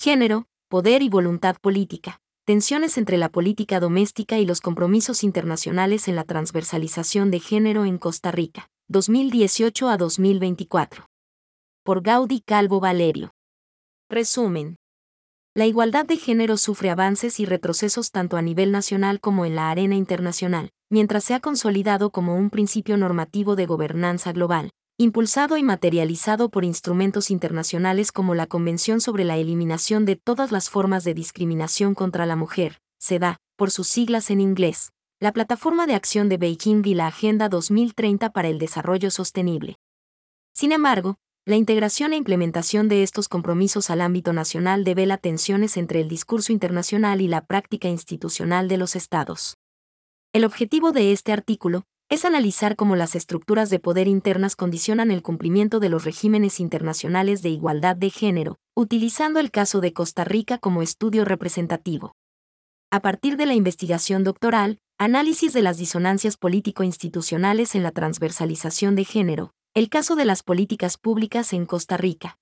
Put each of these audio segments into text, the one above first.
Género, poder y voluntad política. Tensiones entre la política doméstica y los compromisos internacionales en la transversalización de género en Costa Rica, 2018 a 2024. Por Gaudí Calvo Valerio. Resumen. La igualdad de género sufre avances y retrocesos tanto a nivel nacional como en la arena internacional, mientras se ha consolidado como un principio normativo de gobernanza global, impulsado y materializado por instrumentos internacionales como la Convención sobre la Eliminación de todas las formas de discriminación contra la mujer, CEDAW, por sus siglas en inglés, la Plataforma de Acción de Beijing y la Agenda 2030 para el Desarrollo Sostenible. Sin embargo, la integración e implementación de estos compromisos al ámbito nacional devela tensiones entre el discurso internacional y la práctica institucional de los Estados. El objetivo de este artículo es analizar cómo las estructuras de poder internas condicionan el cumplimiento de los regímenes internacionales de igualdad de género, utilizando el caso de Costa Rica como estudio representativo. A partir de la investigación doctoral, análisis de las disonancias político-institucionales en la transversalización de género, el caso de las políticas públicas en Costa Rica,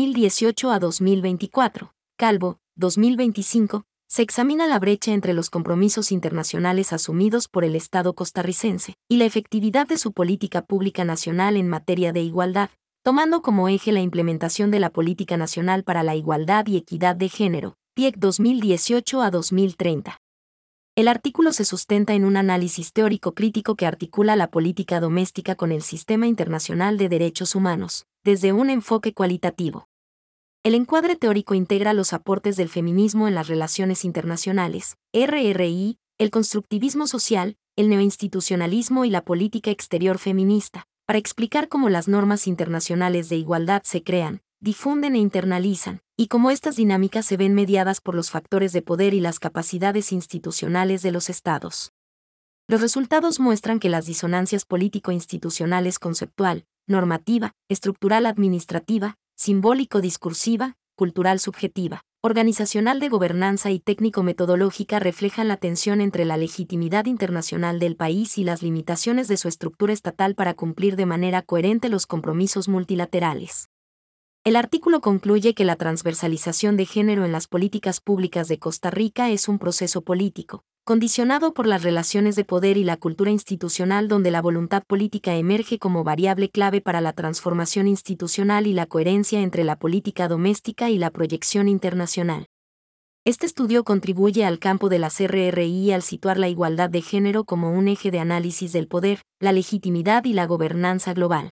2018 a 2024, Calvo, 2025, se examina la brecha entre los compromisos internacionales asumidos por el Estado costarricense y la efectividad de su política pública nacional en materia de igualdad, tomando como eje la implementación de la Política Nacional para la Igualdad y Equidad de Género, PIEC 2018 a 2030. El artículo se sustenta en un análisis teórico crítico que articula la política doméstica con el sistema internacional de derechos humanos, desde un enfoque cualitativo. El encuadre teórico integra los aportes del feminismo en las relaciones internacionales, RRI, el constructivismo social, el neoinstitucionalismo y la política exterior feminista, para explicar cómo las normas internacionales de igualdad se crean, difunden e internalizan, y cómo estas dinámicas se ven mediadas por los factores de poder y las capacidades institucionales de los Estados. Los resultados muestran que las disonancias político-institucionales conceptual, normativa, estructural administrativa, simbólico-discursiva, cultural-subjetiva, organizacional de gobernanza y técnico-metodológica reflejan la tensión entre la legitimidad internacional del país y las limitaciones de su estructura estatal para cumplir de manera coherente los compromisos multilaterales. El artículo concluye que la transversalización de género en las políticas públicas de Costa Rica es un proceso político, condicionado por las relaciones de poder y la cultura institucional donde la voluntad política emerge como variable clave para la transformación institucional y la coherencia entre la política doméstica y la proyección internacional. Este estudio contribuye al campo de las RRI al situar la igualdad de género como un eje de análisis del poder, la legitimidad y la gobernanza global.